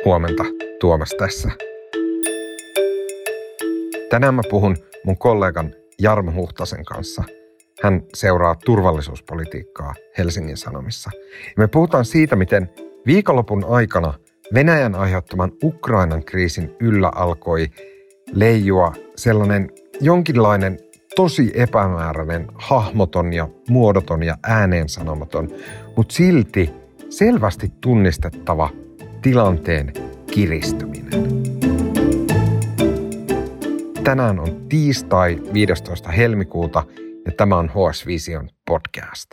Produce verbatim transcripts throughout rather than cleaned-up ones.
Huomenta, Tuomas tässä. Tänään mä puhun mun kollegan Jarmo Huhtasen kanssa. Hän seuraa turvallisuuspolitiikkaa Helsingin Sanomissa. Me puhutaan siitä, miten viikonlopun aikana Venäjän aiheuttaman Ukrainan kriisin yllä alkoi leijua sellainen jonkinlainen tosi epämääräinen, hahmoton ja muodoton ja ääneen sanomaton, mutta silti selvästi tunnistettava tilanteen kiristyminen. Tänään on tiistai viidestoista helmikuuta ja tämä on H S Vision podcast.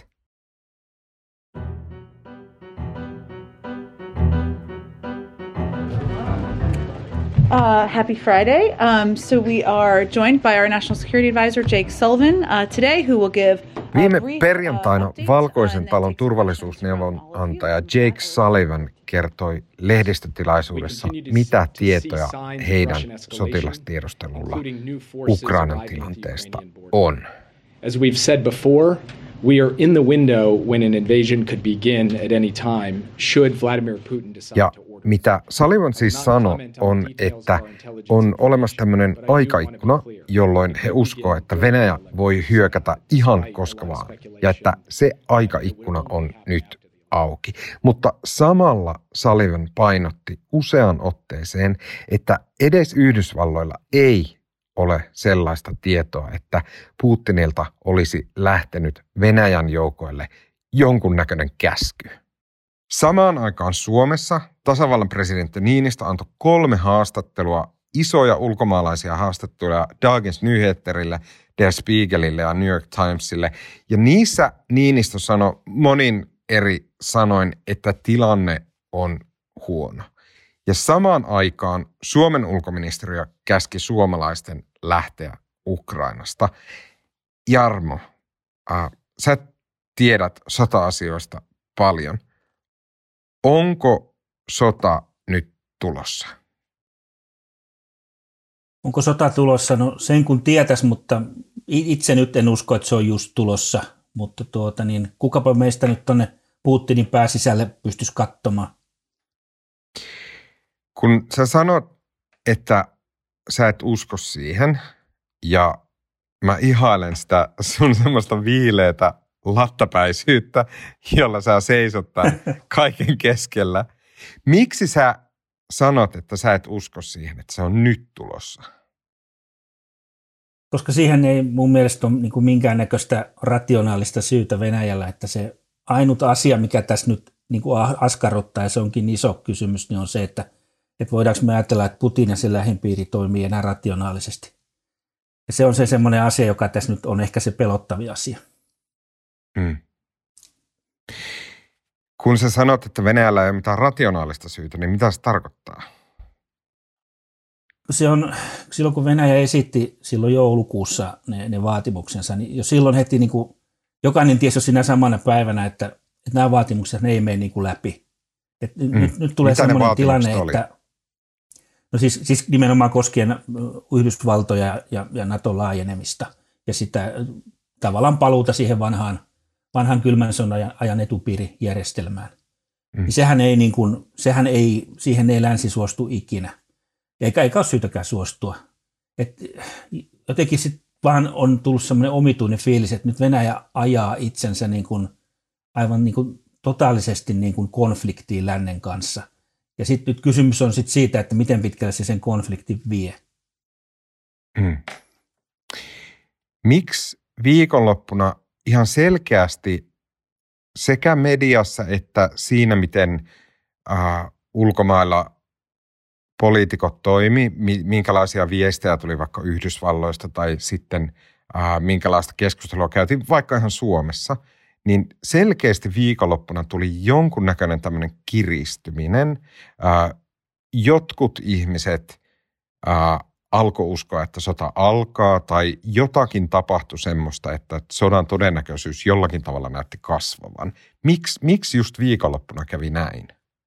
Uh, happy Friday. Um, so we are joined by our National Security Advisor, Jake Sullivan, uh, today, who will give... Viime perjantaina Valkoisen talon turvallisuusneuvonantaja Jake Sullivan kertoi lehdistötilaisuudessa, mitä tietoja heidän sotilastiedustelulla Ukrainan tilanteesta on. As we've said before, we are in the window when an invasion could begin at any time, should Vladimir Putin decide ja to order. Mitä Sullivan siis sanoi on, että on olemassa tämmöinen aikaikkuna, jolloin he uskoo, että Venäjä voi hyökätä ihan koska vaan ja että se aikaikkuna on nyt auki. Mutta samalla Sullivan painotti useaan otteeseen, että edes Yhdysvalloilla ei ole sellaista tietoa, että Putinilta olisi lähtenyt Venäjän joukoille jonkunnäköinen käsky. Samaan aikaan Suomessa tasavallan presidentti Niinistö antoi kolme haastattelua, isoja ulkomaalaisia haastatteluja Dagens Nyheterille, Der Spiegelille ja New York Timesille. Ja niissä Niinistö sanoi monin eri sanoin, että tilanne on huono. Ja samaan aikaan Suomen ulkoministeriö käski suomalaisten lähteä Ukrainasta. Jarmo, äh, sä tiedät sota-asioista paljon. Onko sota nyt tulossa? Onko sota tulossa? No sen kun tietäisi, mutta itse nyt en usko, että se on just tulossa. Mutta tuota, niin, kukapa meistä nyt tuonne Putinin pääsisälle pystyisi katsomaan? Kun sä sanot, että sä et usko siihen ja mä ihailen sitä sun semmoista viileätä lattapäisyyttä, jolla sä seisot tämän kaiken keskellä. Miksi sä sanot, että sä et usko siihen, että se on nyt tulossa? Koska siihen ei mun mielestä ole niin kuin minkäännäköistä rationaalista syytä Venäjällä, että se ainut asia, mikä tässä nyt niin kuin askarruttaa, ja se onkin iso kysymys, niin on se, että, että voidaanko me ajatella, että Putin ja sen lähipiiri toimii enää rationaalisesti. Ja se on se semmoinen asia, joka tässä nyt on ehkä se pelottavia asia. Hmm. Kun sä sanot, että Venäjällä ei ole mitään rationaalista syytä, niin mitä se tarkoittaa? Se on, silloin kun Venäjä esitti silloin joulukuussa ne, ne vaatimuksensa, niin jo silloin heti niin kuin, jokainen tiesi jo siinä samana päivänä, että, että nämä vaatimukset ne ei mene niin kuin läpi. Et hmm. nyt, nyt tulee mitä semmoinen tilanne, oli? että no siis, siis nimenomaan koskien Yhdysvaltoja ja, ja Naton laajenemista ja sitä tavallaan paluuta siihen vanhaan vanhan kylmän sodan ajan etupiirijärjestelmään. Mm. Niin sehän ei niin kuin, sehän ei, siihen ei länsi suostu ikinä. Eikä, eikä ole syytäkään suostua. Et jotenkin sitten vaan on tullut semmoinen omituinen fiilis, että nyt Venäjä ajaa itsensä niin kuin, aivan niin kuin totaalisesti niin kuin konfliktiin lännen kanssa. Ja sitten nyt kysymys on sit siitä, että miten pitkälle se sen konfliktin vie. Mm. Miksi viikonloppuna ihan selkeästi sekä mediassa että siinä, miten äh, ulkomailla poliitikot toimi, minkälaisia viestejä tuli vaikka Yhdysvalloista tai sitten äh, minkälaista keskustelua käytiin vaikka ihan Suomessa, niin selkeästi viikonloppuna tuli jonkunnäköinen tämmöinen kiristyminen. Äh, jotkut ihmiset äh, alkoi uskoa, että sota alkaa tai jotakin tapahtui semmoista, että sodan todennäköisyys jollakin tavalla näytti kasvavan. Miks, miksi just viikonloppuna kävi näin?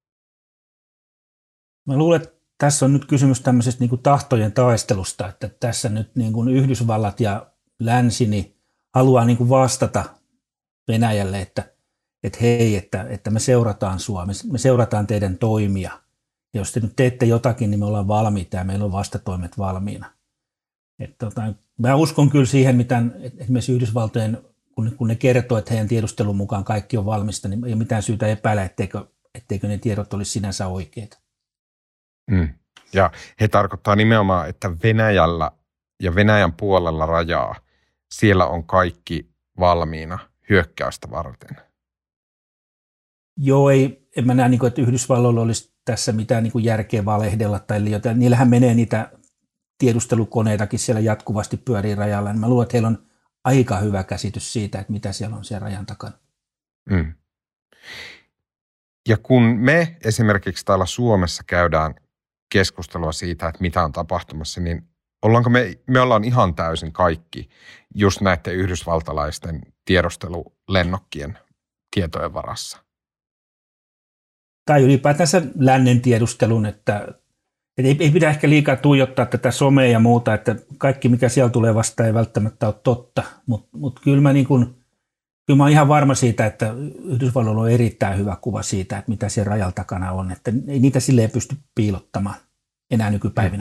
Mä luulen, että tässä on nyt kysymys tämmöisestä niin kuin tahtojen taistelusta, että tässä nyt niin kuin Yhdysvallat ja länsi niin haluaa niin kuin vastata Venäjälle, että, että hei, että, että me seurataan Suomessa, me seurataan teidän toimia Ja jos te nyt teette jotakin, niin me ollaan valmiita ja meillä on vastatoimet valmiina. Et tota, mä uskon kyllä siihen, mitä esimerkiksi Yhdysvaltojen, kun ne, kun ne kertoo, että heidän tiedustelun mukaan kaikki on valmista, niin ei ole mitään syytä epäillä, etteikö, etteikö ne tiedot olisi sinänsä oikeita. Mm. Ja he tarkoittaa nimenomaan, että Venäjällä ja Venäjän puolella rajaa, siellä on kaikki valmiina hyökkäystä varten. Joo, ei, en mä näe, että Yhdysvalloilla olisi tässä mitään niin kuin järkeä valehdella tai liioita. Niillähän menee niitä tiedustelukoneitakin siellä jatkuvasti pyörii rajalla. Mä luulen, että heillä on aika hyvä käsitys siitä, että mitä siellä on siellä rajan takana. Mm. Ja kun me esimerkiksi täällä Suomessa käydään keskustelua siitä, että mitä on tapahtumassa, niin ollaanko me, me ollaan ihan täysin kaikki just näiden yhdysvaltalaisten tiedustelulennokkien tietojen varassa? Tai ylipäätänsä lännen tiedustelun, että, että ei, ei pidä ehkä liikaa tuijottaa tätä somea ja muuta, että kaikki mikä siellä tulee vastaan ei välttämättä ole totta, mutta mut kyllä mä niin kuin, kyllä mä oon ihan varma siitä, että Yhdysvalloilla on erittäin hyvä kuva siitä, että mitä siellä rajalla takana on, että ei niitä silleen pysty piilottamaan enää nykypäivinä.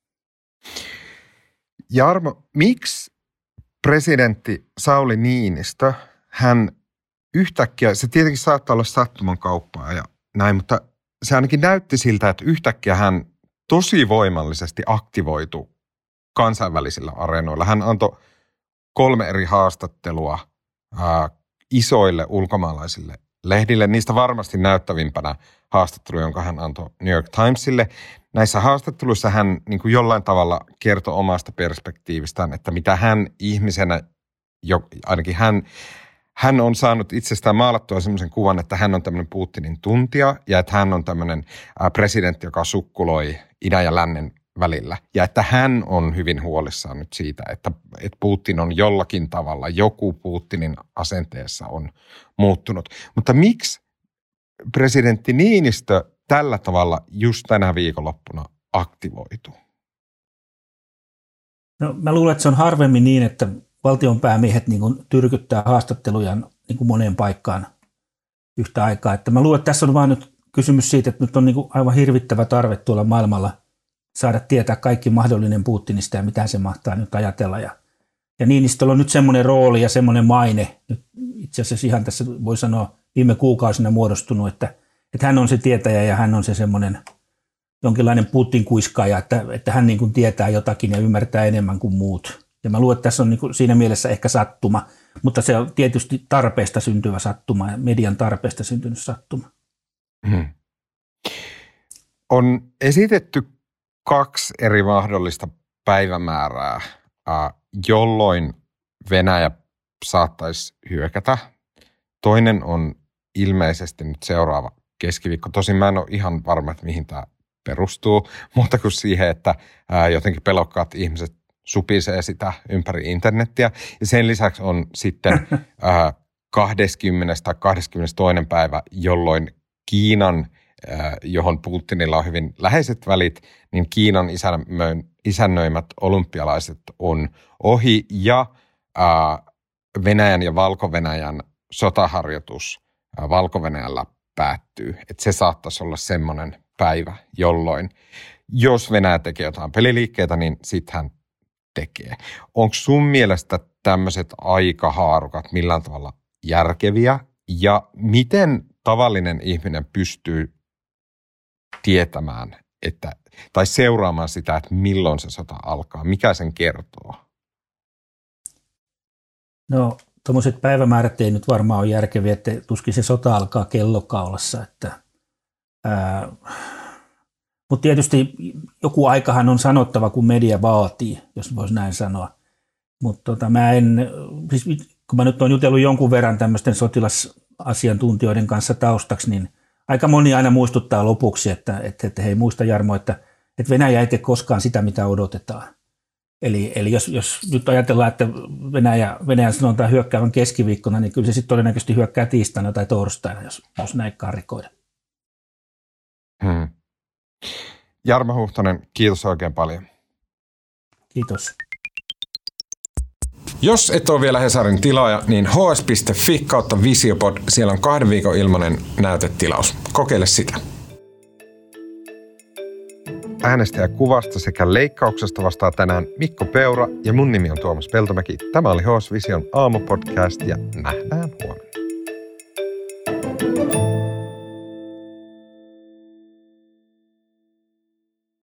Jarmo, miksi presidentti Sauli Niinistö, hän yhtäkkiä, se tietenkin saattaa olla sattuman kauppaa ja näin, mutta se ainakin näytti siltä, että yhtäkkiä hän tosi voimallisesti aktivoitui kansainvälisillä areenoilla. Hän antoi kolme eri haastattelua ää, isoille ulkomaalaisille lehdille. Niistä varmasti näyttävimpänä haastattelu, jonka hän antoi New York Timesille. Näissä haastatteluissa hän niin kuin jollain tavalla kertoi omasta perspektiivistään, että mitä hän ihmisenä, jo, ainakin hän, hän on saanut itsestään maalattua sellaisen kuvan, että hän on tämmöinen Putinin tuntija ja että hän on tämmöinen presidentti, joka sukkuloi idän ja lännen välillä. Ja että hän on hyvin huolissaan nyt siitä, että, että Putin on jollakin tavalla, joku Putinin asenteessa on muuttunut. Mutta miksi presidentti Niinistö tällä tavalla just tänä viikonloppuna aktivoituu? No, mä luulen, että se on harvemmin niin, että valtionpäämiehet niin kuin tyrkyttää haastattelujaan niin kuin moneen paikkaan yhtä aikaa. Että mä luulen, että tässä on vaan nyt kysymys siitä, että nyt on niin kuin aivan hirvittävä tarve tuolla maailmalla saada tietää kaikki mahdollinen Putinista ja mitä se mahtaa nyt ajatella. Ja, ja Niinistöllä on nyt semmoinen rooli ja semmoinen maine, nyt itse asiassa ihan tässä voi sanoa viime kuukausina muodostunut, että, että hän on se tietäjä ja hän on se semmoinen jonkinlainen Putin-kuiskaaja, että, että hän niin kuin tietää jotakin ja ymmärtää enemmän kuin muut. Ja mä luulen, että tässä on niin kuin siinä mielessä ehkä sattuma, mutta se on tietysti tarpeesta syntyvä sattuma ja median tarpeesta syntynyt sattuma. Hmm. On esitetty kaksi eri mahdollista päivämäärää, jolloin Venäjä saattaisi hyökätä. Toinen on ilmeisesti nyt seuraava keskiviikko. Tosin mä en ole ihan varma, että mihin tämä perustuu, mutta kuin siihen, että jotenkin pelokkaat ihmiset supisee sitä ympäri internettiä. Ja sen lisäksi on sitten kaksikymmentä tai kaksikymmentätoinen päivä, jolloin Kiinan, johon Putinilla on hyvin läheiset välit, niin Kiinan isännöimät olympialaiset on ohi ja Venäjän ja Valko-Venäjän sotaharjoitus Valko-Venäjällä päättyy. Että se saattaisi olla semmoinen päivä, jolloin jos Venäjä tekee jotain peliliikkeitä, niin sitten hän tekee. Onko sun mielestä tämmöiset aikahaarukat millään tavalla järkeviä ja miten tavallinen ihminen pystyy tietämään että, tai seuraamaan sitä, että milloin se sota alkaa? Mikä sen kertoo? No, tuommoiset päivämäärät ei nyt varmaan ole järkeviä, että tuskin se sota alkaa kellokaulassa. Että, ää, mutta tietysti joku aikahan on sanottava, kun media vaatii, jos voisi näin sanoa. Mutta tota, mä en, siis kun mä nyt olen jutellut jonkun verran tämmöisten sotilasasiantuntijoiden kanssa taustaksi, niin aika moni aina muistuttaa lopuksi, että, että, että hei muista Jarmo, että, että Venäjä ei tee koskaan sitä, mitä odotetaan. Eli, eli jos, jos nyt ajatellaan, että Venäjä, Venäjä sanotaan hyökkäävän keskiviikkona, niin kyllä se sitten todennäköisesti hyökkää tiistaina tai torstaina, jos, jos näin karrikoida. Hmm. Jarmo Huhtanen, kiitos oikein paljon. Kiitos. Jos et ole vielä Hesarin tilaaja, niin h s piste f i kautta visiopod, siellä on kahden viikon ilmainen näytetilaus. Kokeile sitä. äänestäjäkuvasta sekä leikkauksesta vastaa tänään Mikko Peura ja mun nimi on Tuomas Peltomäki. Tämä oli H S Vision aamupodcast ja nähdään huomenna.